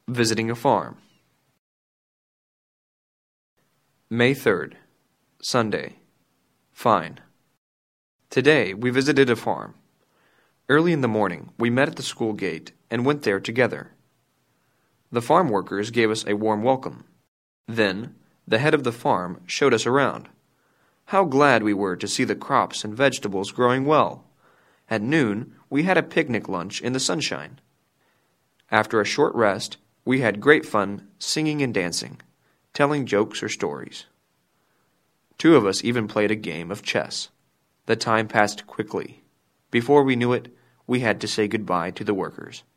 Visiting a farm. May 3rd, Sunday. Fine. Today we visited a farm. Early in the morning we met at the school gate and went there together. The farm workers gave us a warm welcome. Then the head of the farm showed us around. How glad we were to see the crops and vegetables growing well. At noon we had a picnic lunch in the sunshine. After a short rest, we had great fun singing and dancing, telling jokes or stories. 2 of us even played a game of chess. The time passed quickly. Before we knew it, we had to say goodbye to the workers.